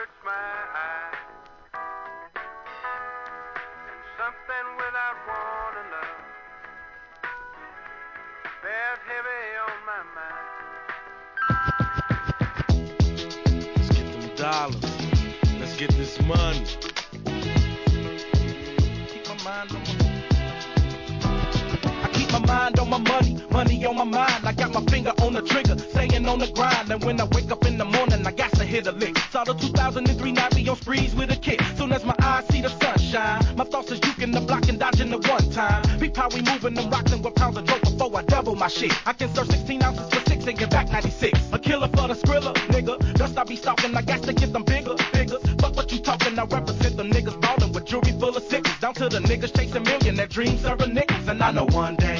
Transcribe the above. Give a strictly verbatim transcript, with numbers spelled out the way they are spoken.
hurts my eye. And something without warning, love, bears heavy on my mind. Let's get them dollars. Let's get this money. Keep my mind on my I keep my mind on my money, money on my mind. I got my finger on the trigger, staying on the grind. And when I wake up in the morning, I got to hit a lick. Saw the two thousand three Navi on sprees with a kick. Soon as my eyes see the sunshine, my thoughts is juking the block and dodging the one time. Peep how we moving and rocking with pounds of dope before I double my shit. I can serve sixteen ounces for six and get back ninety-six. A killer for the skrilla, nigga. Dust I be stalking, I got to get them bigger, bigger. Fuck what you talking, I represent them niggas ballin' with jewelry full of sixes. Down to the niggas chasing million, that dream serving niggas. And I know one day